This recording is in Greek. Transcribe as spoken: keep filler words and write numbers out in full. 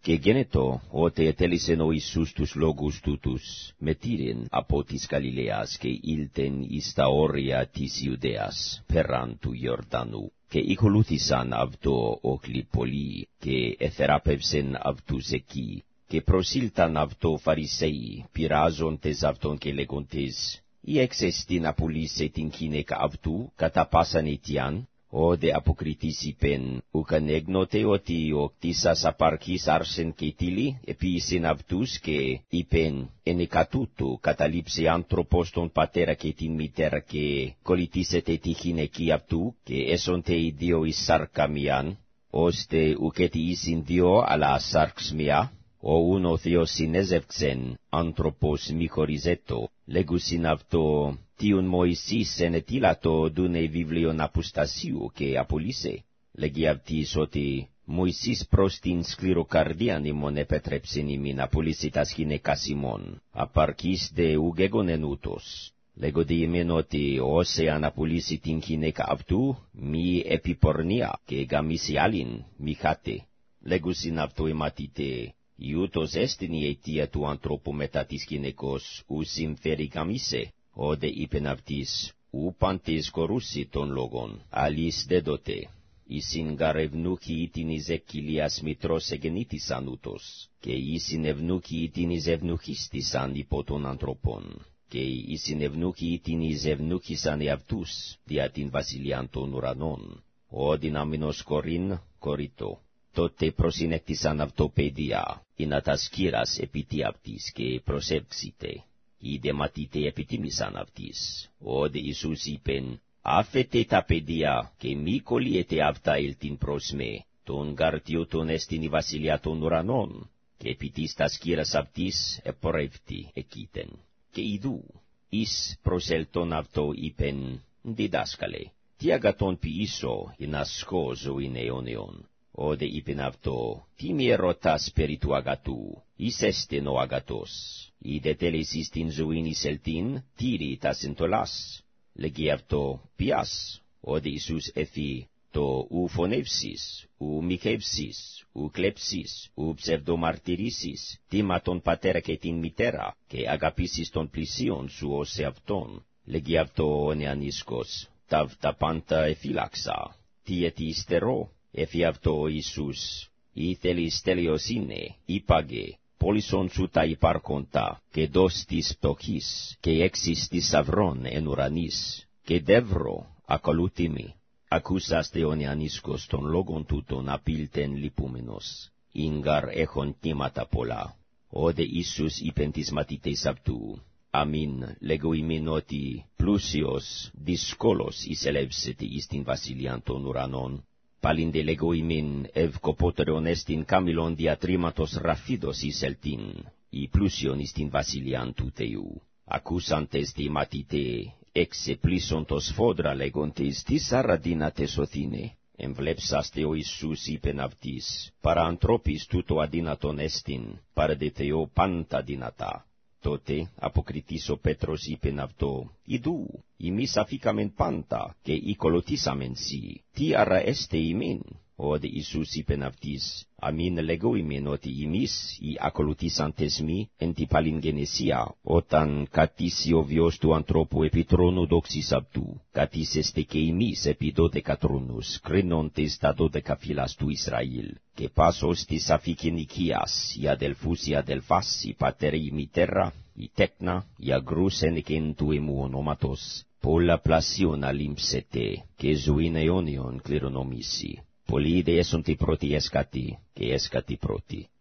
Και γένετο, ότε ετέλησεν ο Ιησούς τους λόγους τούτους, μετήρεν από της Γαλιλαίας και ήλθεν εις τα όρια της Ιουδαίας, πέραν του Ιορδάνου. Και ακολούθησαν αυτό όχλοι πολλοί, και εθεράπευσεν αυτούς εκεί, και προσήλταν αυτό Φαρισαίοι, πειράζοντες αυτόν και λέγοντες, «Ή εξεστήν απολύσε την γυναίκα αυτού, κατά πάσαν αιτιάν?» Ο δε αποκριτής είπεν, «Ουκαν έγνοτε ότι ο κτίσας απαρχής άρσεν και τίλη, επίησεν αυτούς και είπεν, ενεκατούτου καταλήψε άνθρωπος τον πατέρα και την μητέρα και κολλητήσετε τη γυναική αυτού και έσονται οι δύο εις σάρκα μιαν, ώστε ουκέτι ήσιν δύο αλλά σάρξ μια». Ο ούν ο Θεός συνέζευξεν, άνθρωπος μη χωριζέτο, λέγουσιν αυτό, τίον Μωυσής ενετήλατο δούνε βιβλίον αποστασίου και απολύσε. Λέγει αυτής ότι Μωυσής προς την σκληροκαρδίαν ημών επέτρεψεν ημίν απολύσει τας γυναικάς ημών, απαρκής δε ουγέγονεν ούτως. Λέγονται ημίν ότι όσε αν απολύσει την γυναίκα αυτού, μη επιπορνία και γαμίσει άλλην, μη χάτε. Λέγουσιν αυτό οι μαθητέ. Ιούτος έστιν η αιτία του ανθρώπου μετά της γυναικός, ου συμφέρει γαμίσε, όδε είπεν αυτής, ου πάντες κορούσι των λόγων, αλής δέδοτε. Ήσιν γαρ ευνούχοι την εις εκκυλίας μητρός εγεννήτησαν ούτως, και ήσιν ευνούχοι την εις ευνούχιστησαν υπό των ανθρώπων, και ήσιν ευνούχοι την εις ευνούχησαν εαυτούς, δια την βασιλείαν των ουρανών, όδιν αμήνος κορίν, κορίτο. Τότε προσυνέκτησαν αυτό παιδεία, ή να τα σκύρας επί τι αυτής και προσεύξητε. Οι δε μαθητέ επιτίμησαν αυτής. Όδε Ιησούς είπεν, άφετε τα παιδεία και μη κολλιέτε αυτά ελτιν προς με, τον γαρτιότον εστιν η βασιλεία των ουρανών, και επί της τα σκύρας αυτής επορεύτη εκείτεν. Και ειδού, εις προσελτών αυτό είπεν, διδάσκαλε, τι αγατόν ποιήσω ή να σχώ ζωήν αιώνιον. Όδε είπεν αυτό, τι μη ερωτάς περί του αγατού, εις έστεν ο αγατός, ή δε τέλεις εις την ζωήν εις ελτίν, τήρη τας εντολάς. Λέγει αυτό, ποιάς, όδε Ιησούς εφή, το ου φωνεύσεις, ου μοιχεύσεις, ου κλέψεις, ου ψευδομαρτυρήσεις, τίμα τον πατέρα και την μητέρα, και αγαπήσεις τον πλησίον σου ως εαυτόν. Λέγει αυτό ο νεανίσκος, ταύ τα πάντα εφύλαξα, τι έτι υστερώ. Εφι αυτό ο Ιησούς, ή θέλεις τελειοσύνη, είπαγε, πώλησον σου τα υπάρχοντα, και δώσ' της πτωχής, και έξις της αυρών εν ουρανής, και δεύρο, ακολούθη μη. Ακούσαστε ο νεανίσκος των λόγων τούτων απήλτεν λυπούμενος, ήγγαρ έχον τμήματα πολλά. Όδε Ιησούς είπεν της μαθητές αυτού, αμήν λέγω ημίν ότι πλούσιος, δυσκόλος εισελεύσεται εις την βασιλείαν των ουρανών. Παλιν de λέγω ημίν ευκοπότερον εστιν καμιλον διατρήματος ραφίδος εις ελτίν, ή πλούσιον εις την βασιλείαν του Θεού. Ακούσαντες τη μαθητέ, εξεπλήσοντος φόδρα λέγοντες, τι σαραντίνατε σωθήνε. Εμβλέψαστε ο Ιησούς είπεν αυτής, παρά ανθρώπης τούτο αδύνατον εστιν, παρά δε Θεό πάντα δυνατά. Τότε αποκριτής ο Πέτρος είπεν αυτό, «Ιδού, ημείς αφήκαμεν πάντα, και οικολοτήσαμεν σοι, τι άρα έστε ημίν?» Όδε Ιησούς είπεν αυτής, «Αμήν λέγω ημίν ότι ημείς οι ακολουθήσαντες μη, εν τη παλιγγενεσία, όταν κατήσει ο βιος του ανθρώπου επί τρόνου δόξης αυτού, κατήσεστε και ημείς επί δώδεκα τρόνους, κρίνοντες τα δώδεκα φύλας του Ισραήλ, και πάσος της αφικενικίας, οι αδελφούς οι αδελφάς, οι πατέροι η μητέρα, η τέκνα, οι αγρούς εν εκεν του εμού ονόματος, πολλά πλασίον αλήμψετε, και ζωήν αιώνιον κληρονομήσει. Πολλοί δε έσονται πρώτοι έσκατοι, και έσκατοι πρώτοι.